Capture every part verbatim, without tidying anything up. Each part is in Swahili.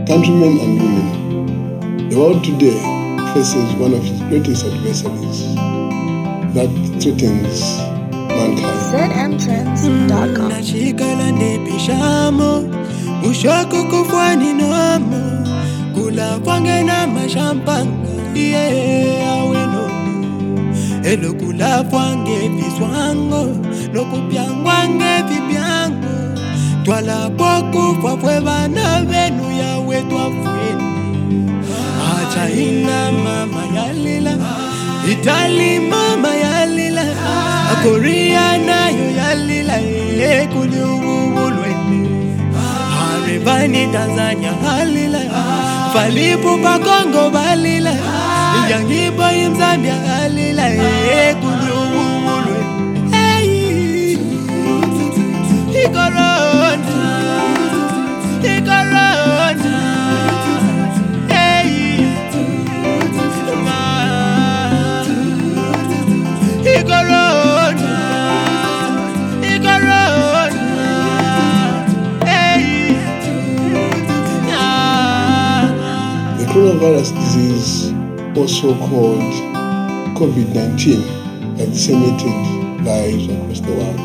countrymen and women, the world today faces one of its greatest adversaries that threatens mankind. Z M Trends dot com. Nashikala nepishamo Ushoko kufwani noamo Kula kwange na mashampanga Yeah, aweno Elo kula kwange viswango Lokupiangwange vibiango Twala poku fafwe bana venu ya wetu afweni Acha ina mama yalila Itali mama yalila Korea nayo yalila Kuli uwulweni Haribani Tanzania halila Falipu pa Kongo balila Yangibo imzambia halila Kuli uwulweni Hey Ikorona Ikorona Hey Ikorona Coronavirus disease, also called COVID nineteen, has decimated lives across the world.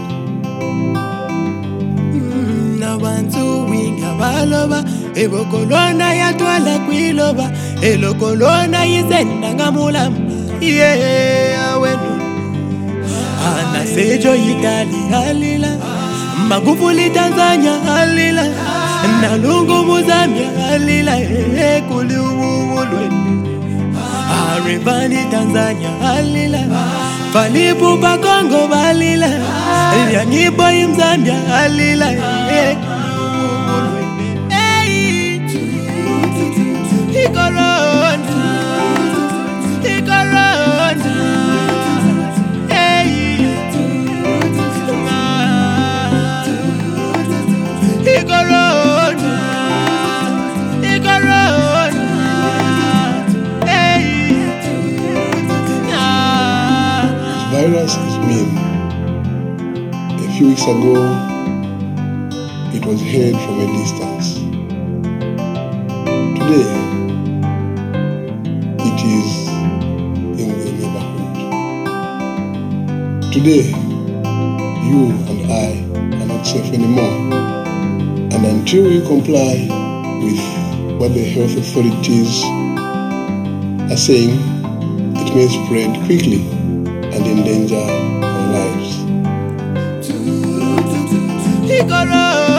Nabantu winga baloba ebo kolona yatwala kwiloba elo kolona yizenda ngamulamba yeah awenu ana sejo Italy halila Magufuli Tanzania halila Nalungu Mozambia halila kuli uwulweni Haribani Tanzania halila Falipu pa Kongo balila Yangibo imzambia halila Hey Ikorona Ikorona Hey Ikorona Virus is mean. A few weeks ago, it was heard from a distance. Today, it is in the neighborhood. Today, you and I are not safe anymore. And until we comply with what the health authorities are saying, it may spread quickly and endanger our lives.